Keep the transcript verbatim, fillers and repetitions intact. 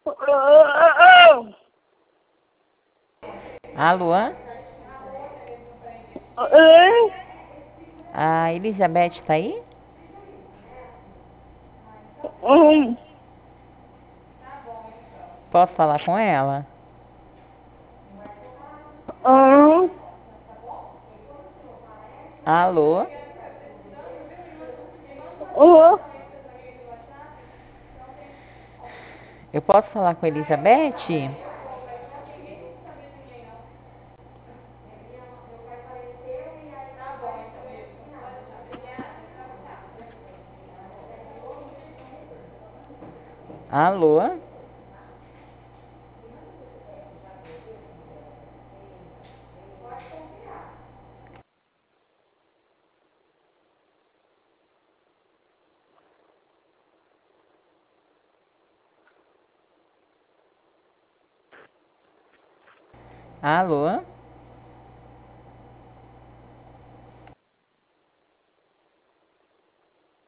Alô? Oi? A Elizabeth tá aí? Hum. Posso falar com ela? Hum. Alô? Hum. Eu posso falar com a Elizabeth? Alô? Alô?